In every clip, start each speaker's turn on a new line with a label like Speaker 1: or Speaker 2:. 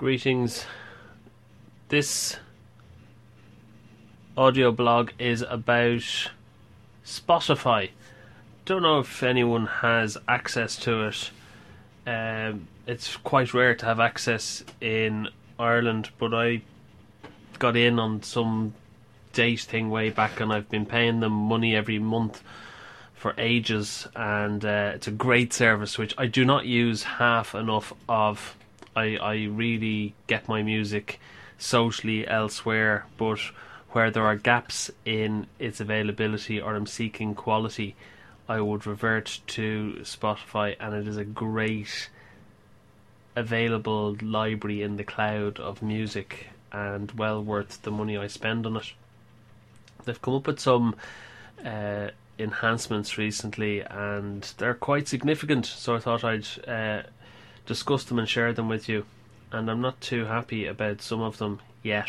Speaker 1: Greetings. This audio blog is about Spotify. Don't know if anyone has access to it. It's quite rare to have access in Ireland, but I got in on some date thing way back, and I've been paying them money every month for ages, and it's a great service which I do not use half enough of. I really get my music socially elsewhere, but where there are gaps in its availability or I'm seeking quality, I would revert to Spotify, and it is a great available library in the cloud of music and well worth the money I spend on it. They've come up with some enhancements recently, and they're quite significant, so I thought I'd discuss them and share them with you. And I'm not too happy about some of them yet.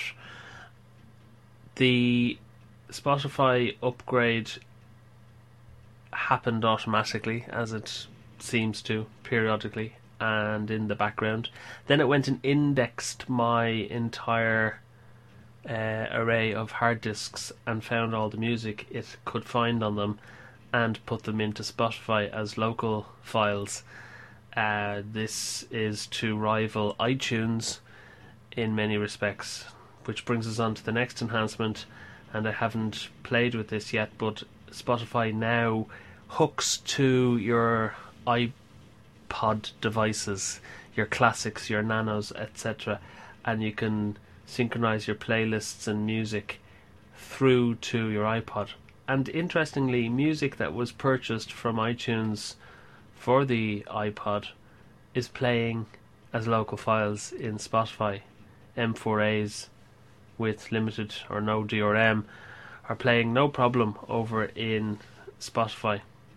Speaker 1: The Spotify upgrade happened automatically, as it seems to periodically and in the background. Then it went and indexed my entire array of hard disks and found all the music it could find on them and put them into Spotify as local files. This is to rival iTunes in many respects, which brings us on to the next enhancement. And I haven't played with this yet, but Spotify now hooks to your iPod devices, your classics, your nanos, etc., and you can synchronize your playlists and music through to your iPod. And interestingly, music that was purchased from iTunes for the iPod is playing as local files in Spotify. M4As with limited or no DRM are playing no problem over in Spotify.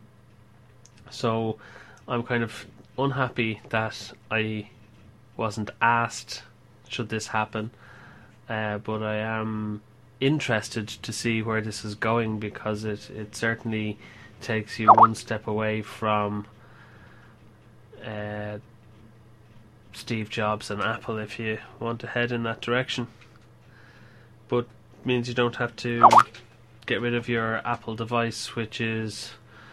Speaker 1: So I'm kind of unhappy that I wasn't asked should this happen, but I am interested to see where this is going, because it certainly takes you one step away from Steve Jobs and Apple if you want to head in that direction. But means you don't have to get rid of your Apple device, which is,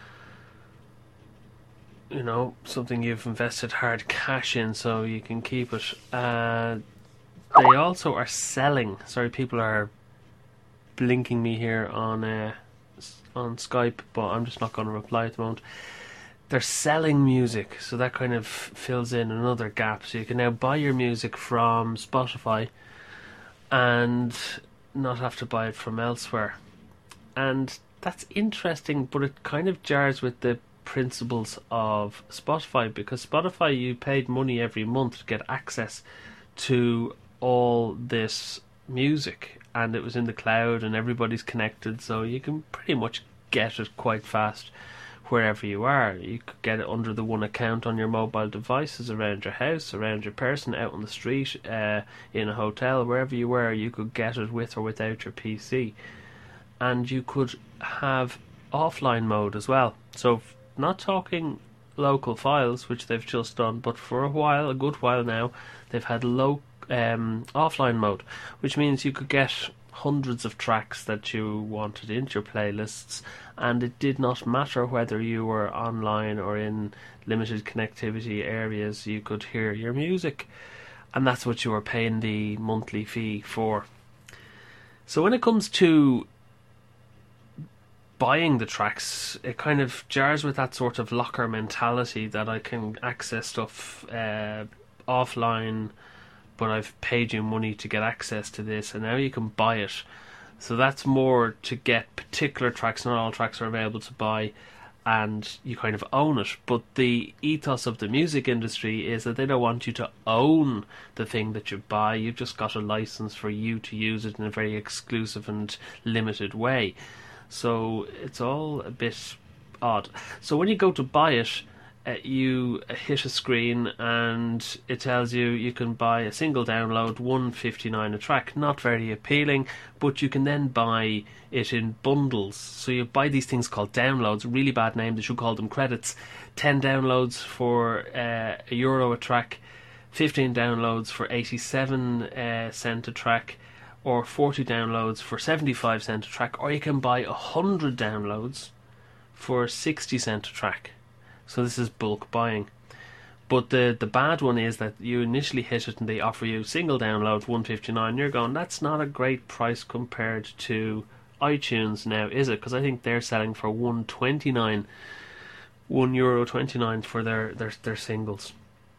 Speaker 1: you know, something you've invested hard cash in, so you can keep it. They also are selling. Sorry, people are blinking me here on Skype, but I'm just not going to reply at the moment. They're selling music, so that kind of fills in another gap. So you can now buy your music from Spotify and not have to buy it from elsewhere. And that's interesting, but it kind of jars with the principles of Spotify, because Spotify, you paid money every month to get access to all this music, and it was in the cloud and everybody's connected, so you can pretty much get it quite fast wherever you are. You could get it under the one account on your mobile devices, around your house, around your person, out on the street, in a hotel, wherever you were, you could get it with or without your PC. And you could have offline mode as well. So not talking local files, which they've just done, but for a good while now, they've had offline mode, which means you could get hundreds of tracks that you wanted into your playlists, and it did not matter whether you were online or in limited connectivity areas, you could hear your music, and that's what you were paying the monthly fee for. So when it comes to buying the tracks, it kind of jars with that sort of locker mentality that I can access stuff offline, but I've paid you money to get access to this, and now you can buy it. So that's more to get particular tracks. Not all tracks are available to buy, and you kind of own it. But the ethos of the music industry is that they don't want you to own the thing that you buy. You've just got a license for you to use it in a very exclusive and limited way. So it's all a bit odd. So when you go to buy it, you hit a screen and it tells you can buy a single download, $1.59 a track. Not very appealing, but you can then buy it in bundles. So you buy these things called downloads, really bad name, they should call them credits. 10 downloads for €1 a track, 15 downloads for 87 cent a track, or 40 downloads for 75 cent a track, or you can buy 100 downloads for 60 cent a track. So this is bulk buying. But the bad one is that you initially hit it and they offer you single download $1.59. You're going, that's not a great price compared to iTunes now, is it? Because I think they're selling for €1.29 for their singles.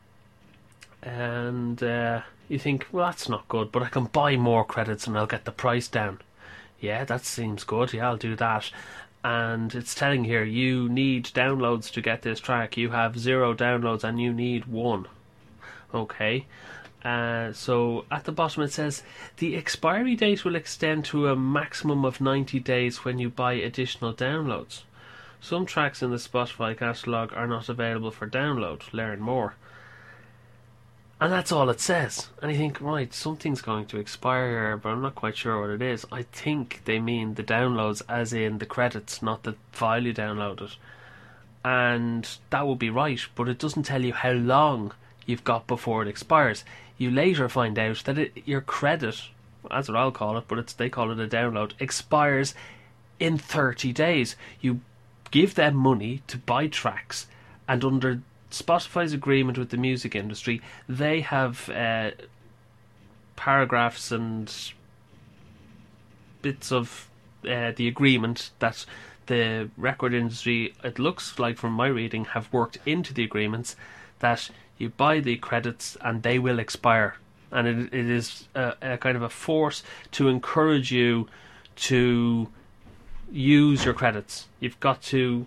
Speaker 1: And you think, well, that's not good, but I can buy more credits and I'll get the price down. Yeah, that seems good. Yeah, I'll do that. And it's telling here, you need downloads to get this track. You have 0 downloads and you need 1. Okay. So at the bottom it says, the expiry date will extend to a maximum of 90 days when you buy additional downloads. Some tracks in the Spotify catalogue are not available for download. Learn more. And that's all it says. And you think, right, something's going to expire here, but I'm not quite sure what it is. I think they mean the downloads as in the credits, not the file you downloaded. And that would be right, but it doesn't tell you how long you've got before it expires. You later find out that your credit, that's what I'll call it, but they call it a download, expires in 30 days. You give them money to buy tracks, and under Spotify's agreement with the music industry, they have paragraphs and bits of the agreement that the record industry, it looks like from my reading, have worked into the agreements that you buy the credits and they will expire. And it is a kind of a force to encourage you to use your credits. You've got to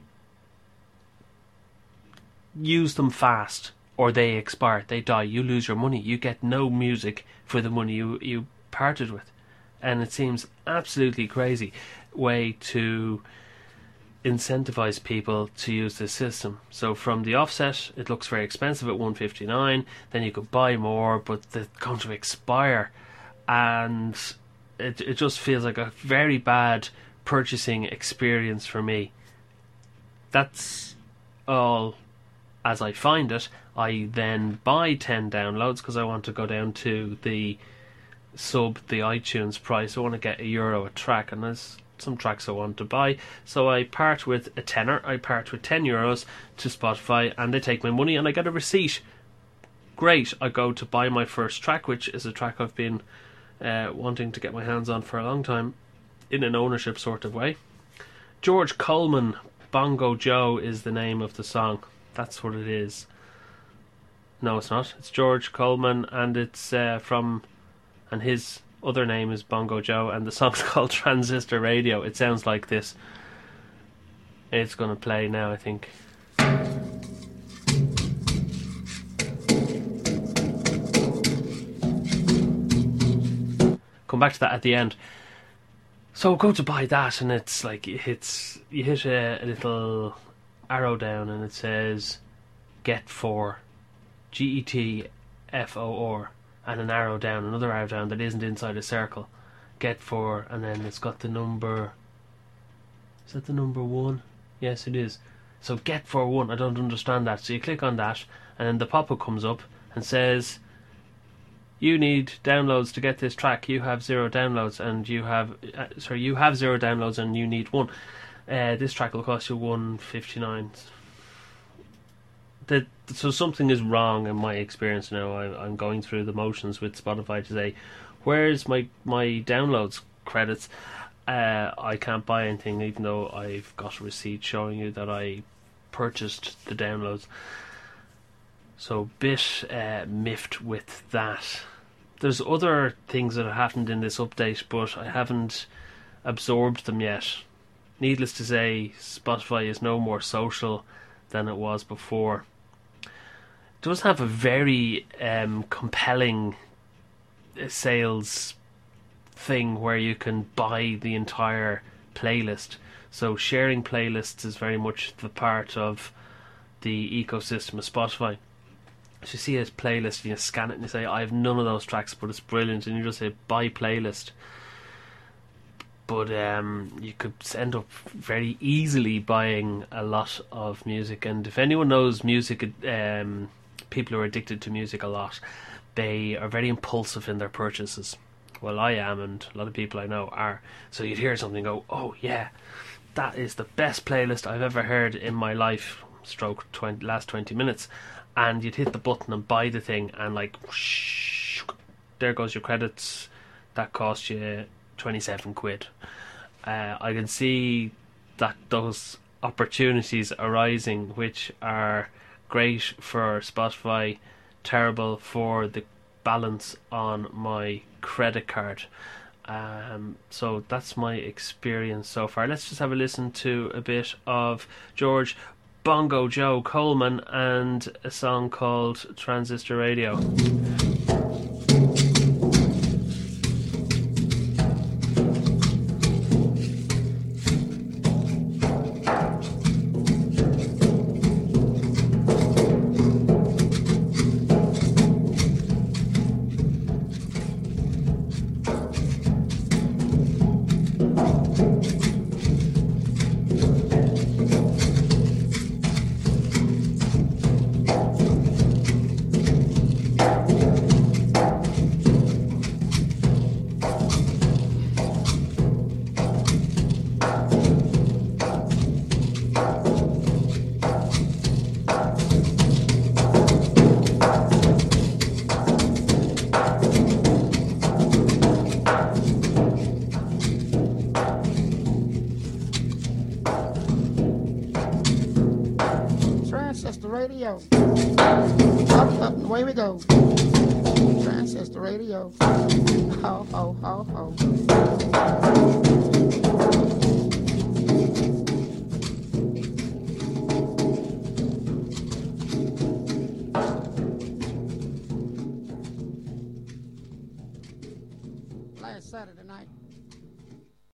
Speaker 1: use them fast or they expire, they die, you lose your money, you get no music for the money you parted with. And it seems absolutely crazy way to incentivize people to use this system. So from the offset it looks very expensive at $1.59, then you could buy more, but they're going to expire, and it just feels like a very bad purchasing experience for me. That's all as I find it. I then buy 10 downloads because I want to go down to the iTunes price. I want to get €1 a track, and there's some tracks I want to buy. So I part with a tenner. I part with €10 to Spotify, and they take my money and I get a receipt. Great. I go to buy my first track, which is a track I've been wanting to get my hands on for a long time, in an ownership sort of way. George Coleman, Bongo Joe is the name of the song. That's what it is. No, it's not. It's George Coleman, and it's and his other name is Bongo Joe, and the song's called Transistor Radio. It sounds like this. It's going to play now, I think. Come back to that at the end. So go to buy that, and it's like you hit a little arrow down, and it says get for GETFOR, and an arrow down, another arrow down that isn't inside a circle. Get for, and then it's got the number. Is that the number 1? Yes, it is. So get for 1. I don't understand that. So you click on that, and then the pop-up comes up and says, you need downloads to get this track. You have 0 downloads, and you have 0 downloads, and you need 1. This track will cost you $1.59. So something is wrong in my experience now. I'm going through the motions with Spotify to say, where's my downloads credits? I can't buy anything, even though I've got a receipt showing you that I purchased the downloads. So bit miffed with that. There's other things that have happened in this update, but I haven't absorbed them yet. Needless to say, Spotify is no more social than it was before. It does have a very compelling sales thing where you can buy the entire playlist. So sharing playlists is very much the part of the ecosystem of Spotify. So you see a playlist, you scan it and you say, I have none of those tracks, but it's brilliant, and you just say buy playlist. But you could end up very easily buying a lot of music. And if anyone knows music people who are addicted to music a lot, they are very impulsive in their purchases. Well, I am, and a lot of people I know are. So you'd hear something, go, oh yeah, that is the best playlist I've ever heard in my life, stroke last 20 minutes, and you'd hit the button and buy the thing, and like, whoosh, there goes your credits. That cost you 27 quid. I can see that those opportunities arising, which are great for Spotify, terrible for the balance on my credit card. So that's my experience so far. Let's just have a listen to a bit of George Bongo Joe Coleman and a song called Transistor Radio.
Speaker 2: Transistor radio. Up, up, and away we go. Transistor radio. Ho, ho, ho, ho. Last Saturday night,